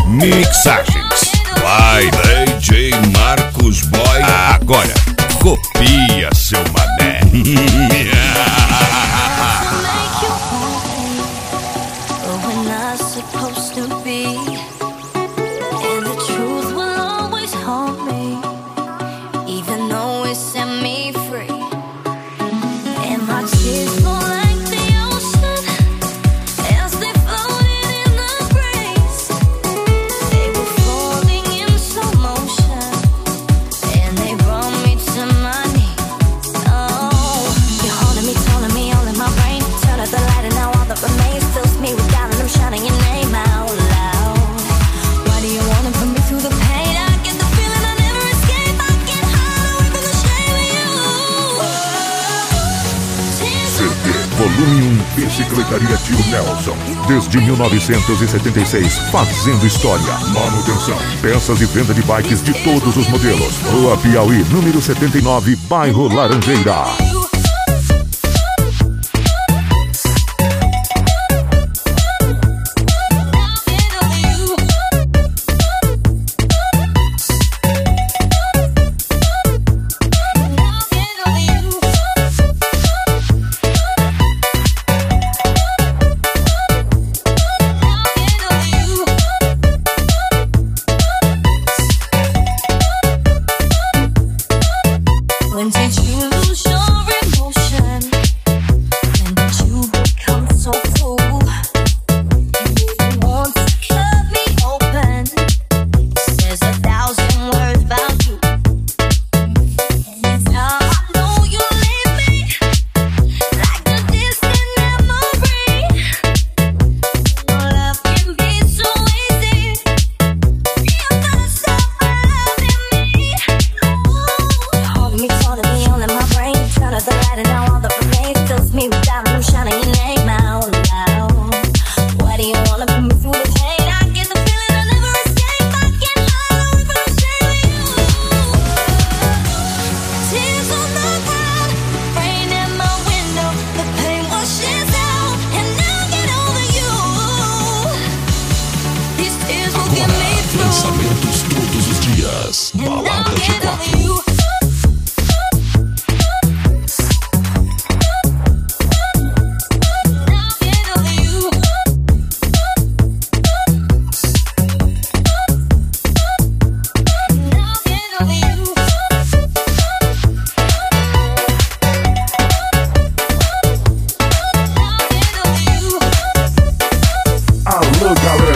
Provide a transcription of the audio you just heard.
Mixagens by DJ Marcos Boy. Agora, copia seu mané. Volume 1, Bicicletaria Tio Nelson. Desde 1976, fazendo história. Manutenção, peças e venda de bikes de todos os modelos. Rua Piauí, número 79, bairro Laranjeira. Lançamentos todos os dias. Balada de 4. Alô, galera!